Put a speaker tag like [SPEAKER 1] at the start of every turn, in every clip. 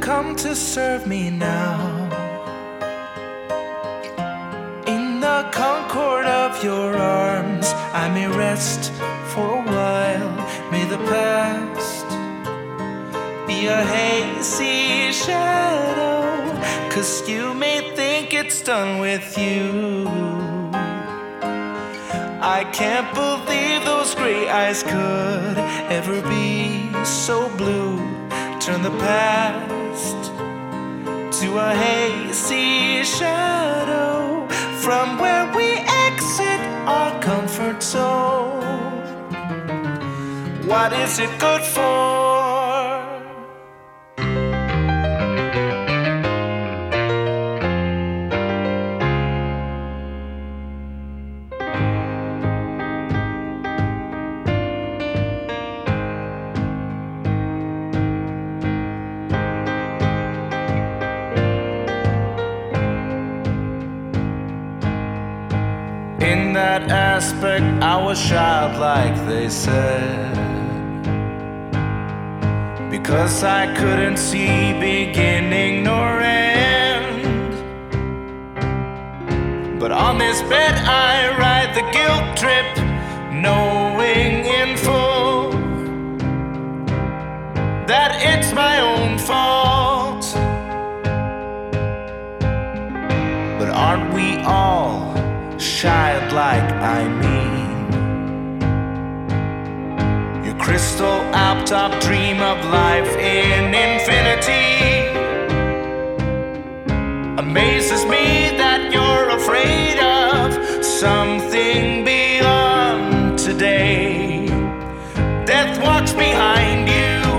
[SPEAKER 1] come to serve me now. In the concord of your arms, I may rest for a while. May the past be a hazy shadow, 'cause you may think it's done with you. I can't believe those gray eyes could ever be so blue. Turn the past to a hazy shadow, from where we exit our comfort zone. What is it good for? In that aspect, I was childlike, they said, because I couldn't see beginning nor end. But on this bed I ride the guilt trip, knowing in full that it's my own fault. But aren't we all childlike, I mean? Your crystal alp-top dream of life in infinity amazes me that you're afraid of something beyond today. Death walks behind you.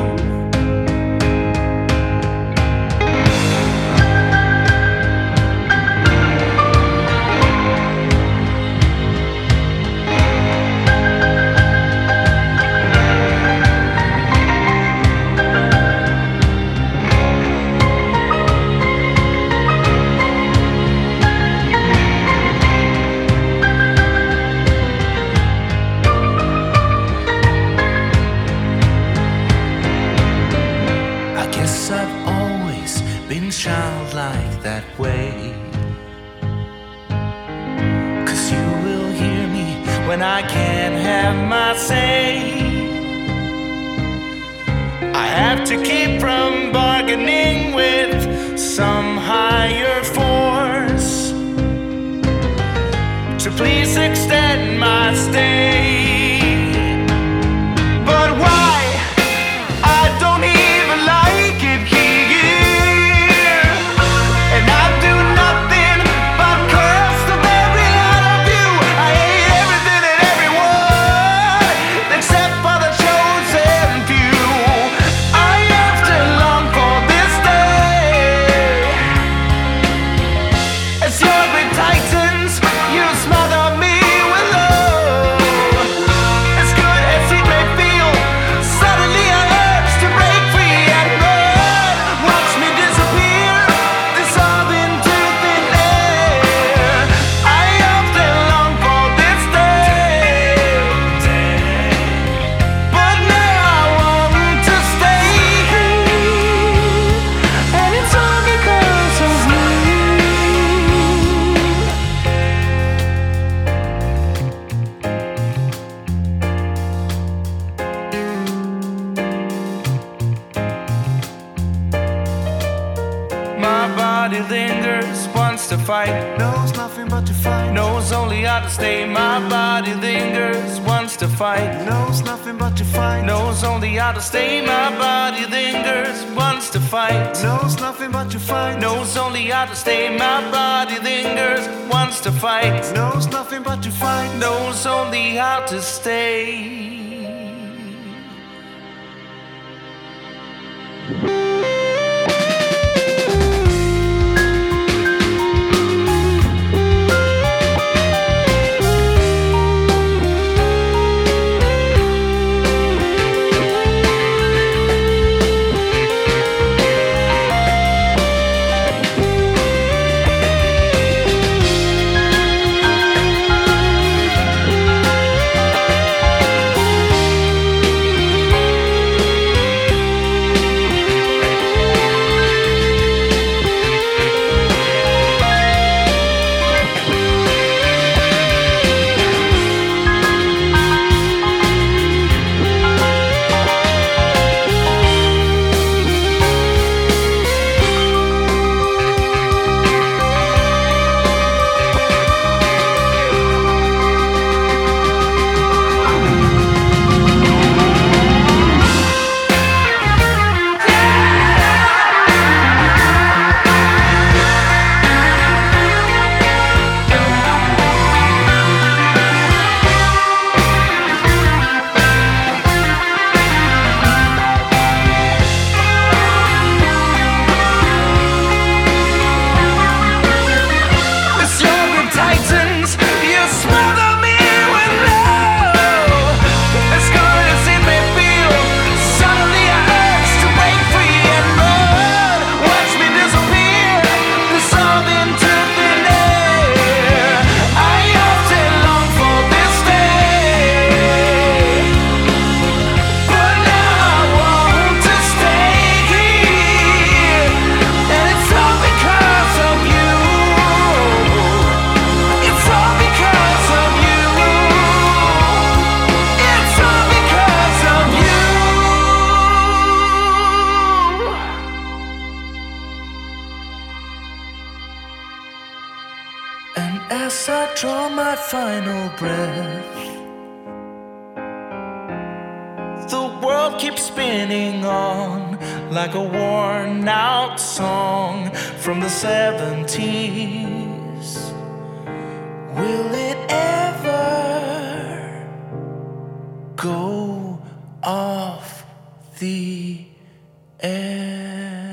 [SPEAKER 1] I've always been childlike that way, 'cause you will hear me when I can't have my say. I have to keep from bargaining with some higher force to please extend my stay. But why? I don't even like it here, and I do nothing but curse the very out of you. I hate everything and everyone except for the chosen few. I have to long for this day. As your great titans, you smother me with love. As good as it may feel, suddenly I urge to break free and run. Watch me disappear, dissolve into thin air. I often long for this day, but now I want to stay here, and it's all because of you. My body lingers, wants to fight, knows nothing but to fight, knows only how to stay. My body lingers, wants to fight, knows nothing but to fight, knows only how to stay. My body lingers, wants to fight, knows nothing but to fight, knows only how to stay. My body lingers, wants to fight, knows nothing but to fight, knows only how to stay. breath. The world keeps spinning on like a worn out song from the 70s. Will it ever go off the air?